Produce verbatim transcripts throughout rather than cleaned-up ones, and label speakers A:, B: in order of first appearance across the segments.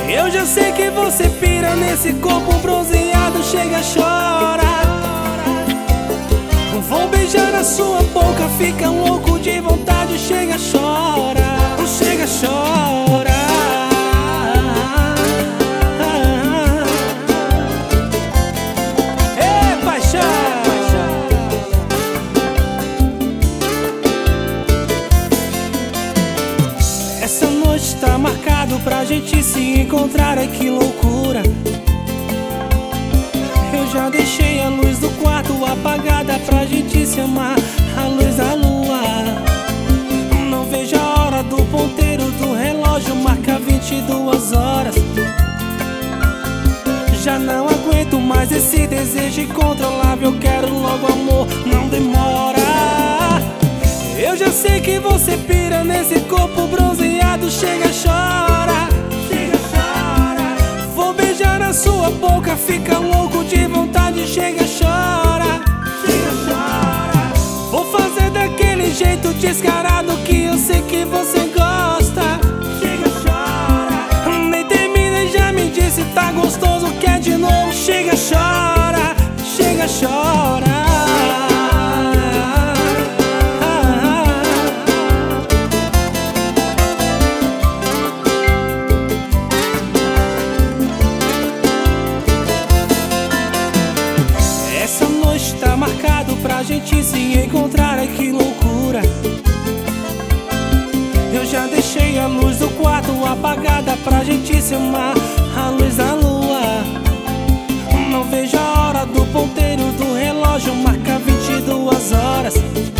A: Eu já sei que você pira nesse corpo bronzeado, chega, chora. Vou beijar na sua boca, fica louco de vontade, chega, chora. Chega, chora. Ei, paixão! Essa noite tá marcado pra gente se encontrar, ai que loucura. Eu já deixei a luz do quarto apagada pra gente se amar, a luz da lua. Não vejo a hora do ponteiro do relógio, marca vinte e duas horas. Já não aguento mais esse desejo incontrolável, quero logo amor, não demora. Eu já sei que você pira nesse corpo bronzeado, chega, chora. Chega, chora. Vou beijar na sua boca, fica louco de vontade, chega, chora. Chega, chora. Vou fazer daquele jeito descarado que eu sei que você gosta. Chega, chora. Nem termina e já me disse tá gostoso, quer de novo, chega, chora. Chega, chora. Essa noite tá marcado pra gente se encontrar, ai que loucura. Eu já deixei a luz do quarto apagada pra gente se amar, a luz da lua. Não vejo a hora do ponteiro do relógio, marca vinte e duas horas.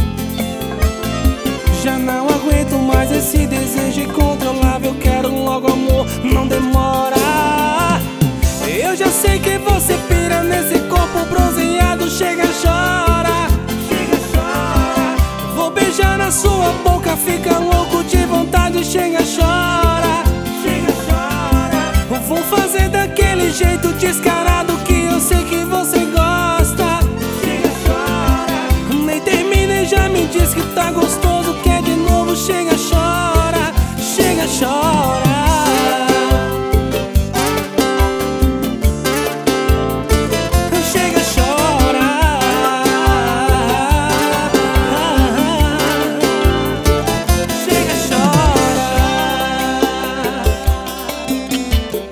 A: Já não aguento mais esse desejo incontrolável, quero logo amor, não demora. Eu já sei que você pira nesse corpo bronzeado, chega, chora. Chega, chora. Vou beijar na sua boca, fica louco de vontade, chega, chora. Chega, chora. Vou fazer daquele jeito descarado